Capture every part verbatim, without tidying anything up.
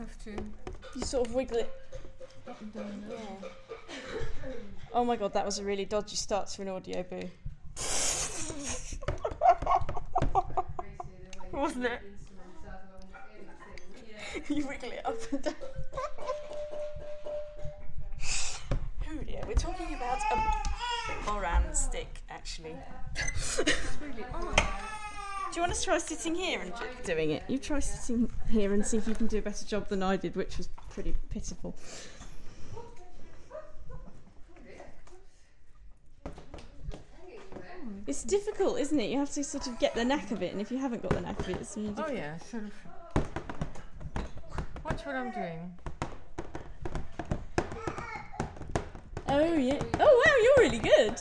have to You sort of wiggle it. up and down. Yeah. Oh my god, that was a really dodgy start to an audio boo. Wasn't it? You wiggle it up and down. Oh dear, we're talking about a Moran stick, actually. It's really odd. Do you want to try sitting here and ju- doing it? You try sitting here and see if you can do a better job than I did, which was pretty pitiful. It's difficult, isn't it? You have to sort of get the knack of it, and if you haven't got the knack of it, it's really Oh difficult. yeah, sort of. Watch what I'm doing. Oh yeah. Oh wow, you're really good.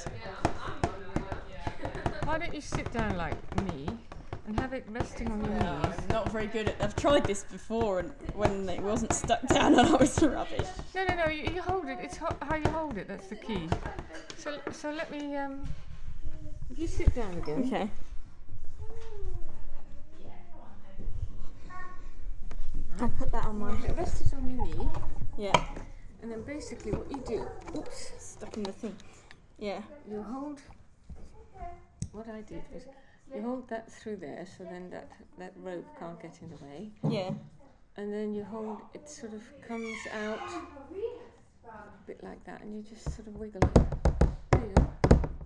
Why don't you sit down like me and have it resting on your No, knees? I'm not very good at. I've tried this before, and when it wasn't stuck down, and I was rubbish. No, no, no. You, you hold it. It's ho- how you hold it. That's the key. So, so let me. Um, if you sit down again. Okay. I'll put that on my. Right, rest it on your knee, Yeah. and then basically what you do. Oops. Stuck in the thing. Yeah. You hold. What I did was, you hold that through there, so then that that rope can't get in the way, Yeah. and then you hold. It sort of comes out a bit like that, and you just sort of wiggle it. There you go.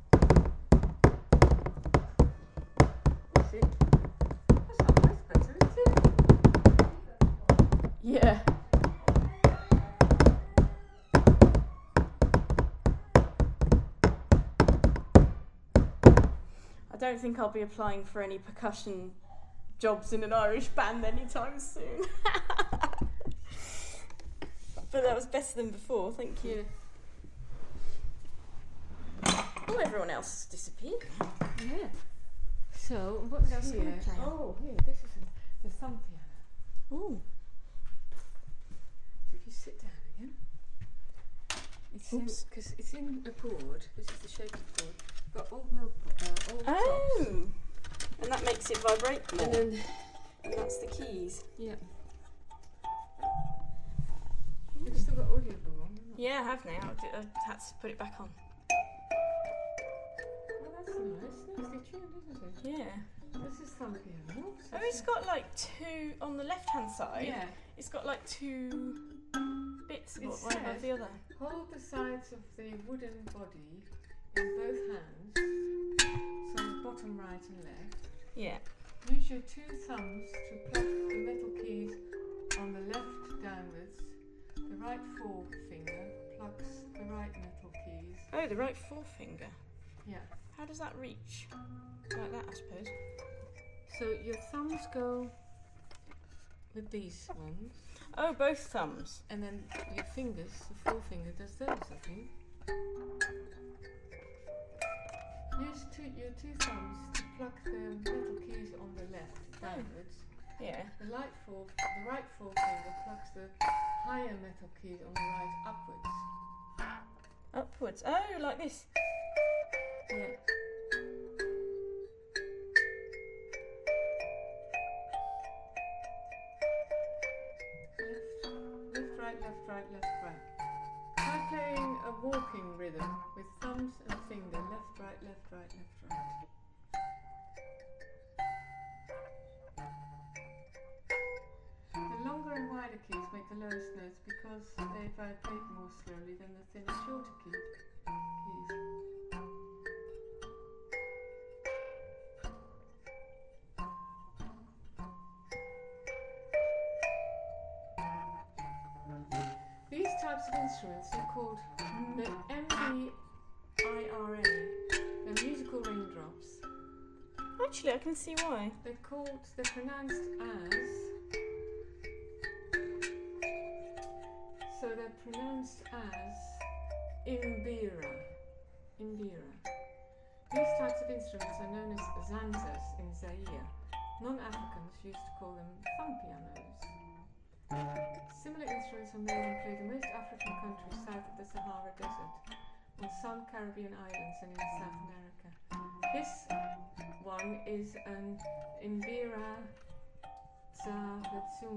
That's it. That's not much better, is it? Yeah. I don't think I'll be applying for any percussion jobs in an Irish band anytime soon. But that was better than before, thank you. Oh, everyone else disappeared. Yeah. So what's else are we here? playing? Oh, here. This is a, the thumb piano. Ooh. So if you sit down again, it's in Oops. because it's in a board. This is the shape of the board. Got old milk, uh, old Oh. tops, And that makes it vibrate more. and then And that's the keys. yeah. You've still got audio book on, haven't you? Yeah, I have now. I did- I had to put it back on. Oh, that's nice. Nicely tuned, isn't it? Yeah. This is thumb piano. So Oh, it's got like two on the left-hand side. yeah. It's got like two bits of It one above says- the other. Hold the sides of the wooden body in both hands, so the bottom right and left. Yeah. Use your two thumbs to pluck the metal keys on the left downwards. The right forefinger plucks the right metal keys. Oh, the right forefinger. Yeah. How does that reach? Like that, I suppose. So your thumbs go with these ones, Oh, both thumbs. and then your fingers, the forefinger does those, I think. Use two, your two thumbs to pluck the metal keys on the left downwards. Yeah. The right fore, the right forefinger plucks the higher metal keys on the right upwards. Upwards. Oh, like this. Yeah. Left, left, right, left, right, left, right. Try playing a walking rhythm with thumbs and finger, left, right, left, right, left, right. The longer and wider keys make the lowest notes because they vibrate more slowly than the thinner, shorter key, keys. These types of instruments are called the M B I R A, they're musical raindrops. Actually, I can see why. They're called, they're pronounced as, so they're pronounced as Imbira. Imbira. These types of instruments are known as zanzas in Zaire. Non-Africans used to call them thumb pianos. Similar instruments are made and played in most African countries south of the Sahara Desert, on some Caribbean islands and in South America. This one is an Imbira Za